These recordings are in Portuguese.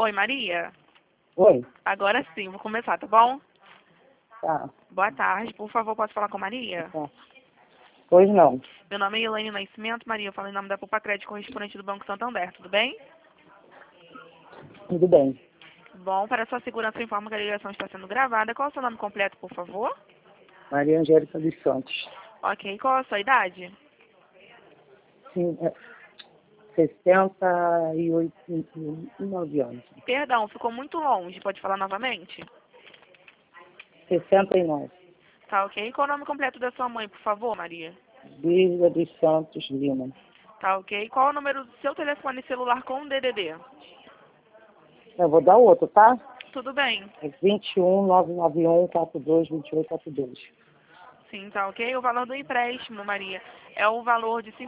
Oi, Maria. Oi. Agora sim, vou começar, tá bom? Tá. Boa tarde, por favor, posso falar com a Maria? Tá. Pois não. Meu nome é Elaine Nascimento, Maria, eu falo em nome da Poupa Crédito, correspondente do Banco Santander, tudo bem? Tudo bem. Bom, para sua segurança, eu informo que a ligação está sendo gravada. Qual é o seu nome completo, por favor? Maria Angélica dos Santos. Ok, qual é a sua idade? Sim, 68 e 9 anos. Perdão, ficou muito longe, pode falar novamente? 69. Tá ok, qual é o nome completo da sua mãe, por favor, Maria? Bíblia dos Santos Lima. Tá ok, qual é o número do seu telefone celular com DDD? Eu vou dar outro, tá? Tudo bem. É 21 991 42 28 42. Sim, tá ok. O valor do empréstimo, Maria, é o valor de R$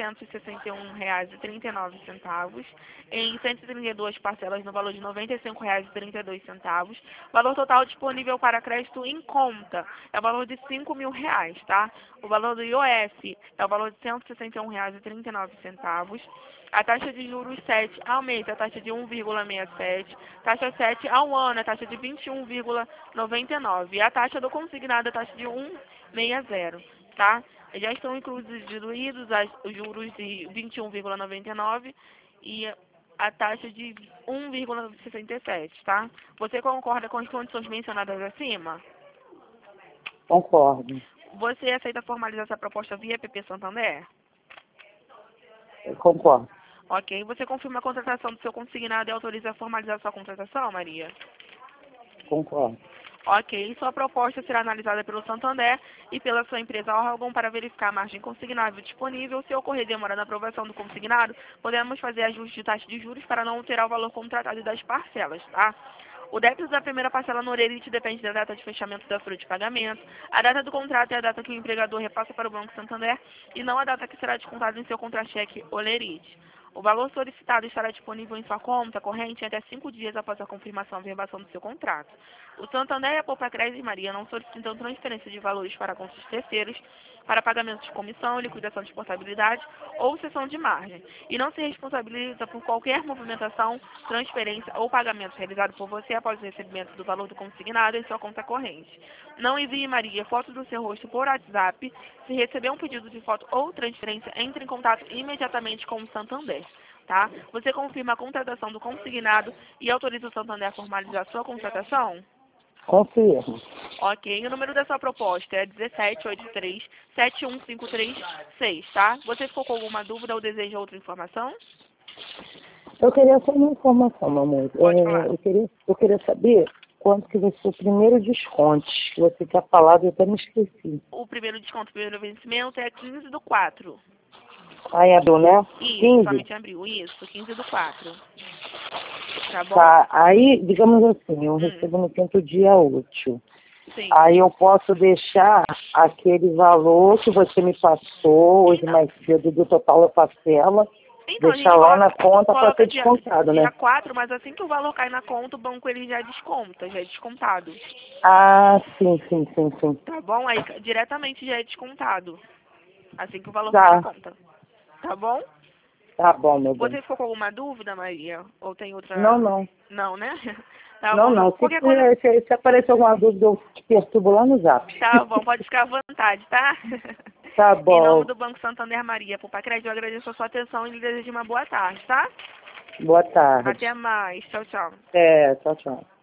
5.161,39 em 132 parcelas no valor de R$ 95,32. Valor total disponível para crédito em conta é o valor de R$ 5.000, tá? O valor do IOF é o valor de R$ 161,39. A taxa de juros 7 ao mês, a taxa de 1,67. Taxa 7 ao ano, a taxa de 21,99. E a taxa do consignado, a taxa de 1,60, tá? Já estão incluídos diluídos os juros de 21,99 e a taxa de 1,67, tá? Você concorda com as condições mencionadas acima? Concordo. Você aceita formalizar essa proposta via PP Santander? Eu concordo. Ok. Você confirma a contratação do seu consignado e autoriza a formalizar sua contratação, Maria? Concordo. Ok. Sua proposta será analisada pelo Santander e pela sua empresa órgão para verificar a margem consignável disponível. Se ocorrer demora na aprovação do consignado, podemos fazer ajuste de taxa de juros para não alterar o valor contratado das parcelas, tá? O débito da primeira parcela no Orerite depende da data de fechamento da folha de pagamento. A data do contrato é a data que o empregador repassa para o Banco Santander e não a data que será descontada em seu contra-cheque Olerite. O valor solicitado estará disponível em sua conta corrente até 5 dias após a confirmação e verbação do seu contrato. O Santander e a Poupa Crédito Maria não solicitam transferência de valores para contas terceiros, para pagamento de comissão, liquidação de portabilidade ou cessão de margem, e não se responsabiliza por qualquer movimentação, transferência ou pagamento realizado por você após o recebimento do valor do consignado em sua conta corrente. Não envie, Maria, foto do seu rosto por WhatsApp. Se receber um pedido de foto ou transferência, entre em contato imediatamente com o Santander, tá? Você confirma a contratação do consignado e autoriza o Santander a formalizar sua contratação? Confirmo. Ok, o número da sua proposta é 1783-71536, tá? Você ficou com alguma dúvida ou deseja outra informação? Eu queria só uma informação, meu amor. Pode falar. Eu queria saber quanto que vai ser o primeiro desconto que você tinha falado e eu até me esqueci. O primeiro desconto, o primeiro vencimento é 15/4. Aí abriu, né? Isso, 15? somente em abril. Isso, 15/4. Tá bom? Tá. Aí, digamos assim, eu Hum, recebo no quinto dia útil. sim. Aí eu posso deixar aquele valor que você me passou hoje Então, mais cedo do total da parcela, a deixar gente lá na conta para coloca ser descontado, dia né? 4, mas assim que o valor cai na conta, o banco ele já desconta, já é descontado. Ah, sim, sim, sim, sim. Tá bom? Aí diretamente já é descontado. Assim que o valor cai na Tá, conta. Tá bom? tá bom, meu bem. Você ficou com alguma dúvida, Maria? Ou tem Não, outra? não. Não, né? Tá Não, bom. não. Qualquer coisa. Se aparecer alguma dúvida, eu te perturbo lá no zap. Tá bom, pode ficar à vontade, tá? Tá Em nome bom. do Banco Santander Maria, Poupa Crédito, eu agradeço a sua atenção e lhe desejo uma boa tarde, tá? Boa tarde. Até mais. Tchau, tchau. Tchau, tchau.